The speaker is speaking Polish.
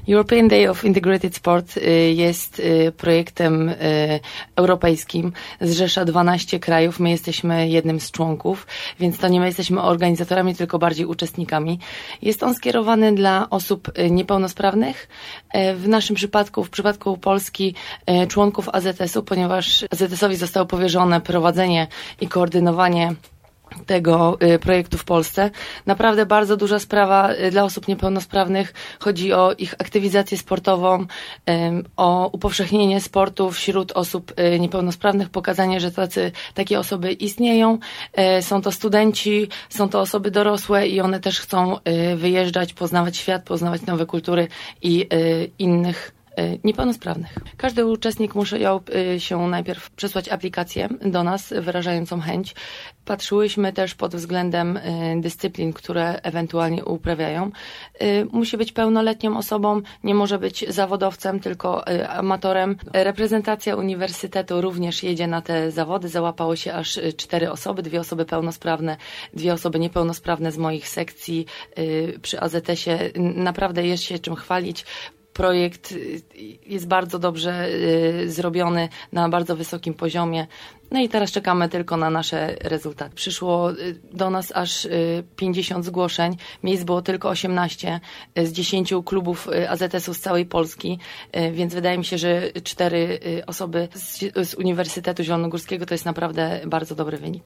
European Day of Integrated Sport jest projektem europejskim. Zrzesza 12 krajów. My jesteśmy jednym z członków, więc to nie my jesteśmy organizatorami, tylko bardziej uczestnikami. Jest on skierowany dla osób niepełnosprawnych. W naszym przypadku, w przypadku Polski, członków AZS-u, ponieważ AZS-owi zostało powierzone prowadzenie i koordynowanie tego projektu w Polsce. Naprawdę bardzo duża sprawa dla osób niepełnosprawnych. Chodzi o ich aktywizację sportową, o upowszechnienie sportu wśród osób niepełnosprawnych, pokazanie, że takie osoby istnieją. Są to studenci, są to osoby dorosłe i one też chcą wyjeżdżać, poznawać świat, poznawać nowe kultury i innych niepełnosprawnych. Każdy uczestnik musiał się najpierw przesłać aplikację do nas, wyrażającą chęć. Patrzyłyśmy też pod względem dyscyplin, które ewentualnie uprawiają. Musi być pełnoletnią osobą, nie może być zawodowcem, tylko amatorem. Reprezentacja uniwersytetu również jedzie na te zawody. Załapało się aż 4 osoby, 2 osoby pełnosprawne, 2 osoby niepełnosprawne z moich sekcji przy AZS-ie. Naprawdę jest się czym chwalić. Projekt jest bardzo dobrze zrobiony, na bardzo wysokim poziomie. No i teraz czekamy tylko na nasze rezultaty. Przyszło do nas aż 50 zgłoszeń. Miejsc było tylko 18 z 10 klubów AZS-u z całej Polski, więc wydaje mi się, że 4 osoby z Uniwersytetu Zielonogórskiego to jest naprawdę bardzo dobry wynik.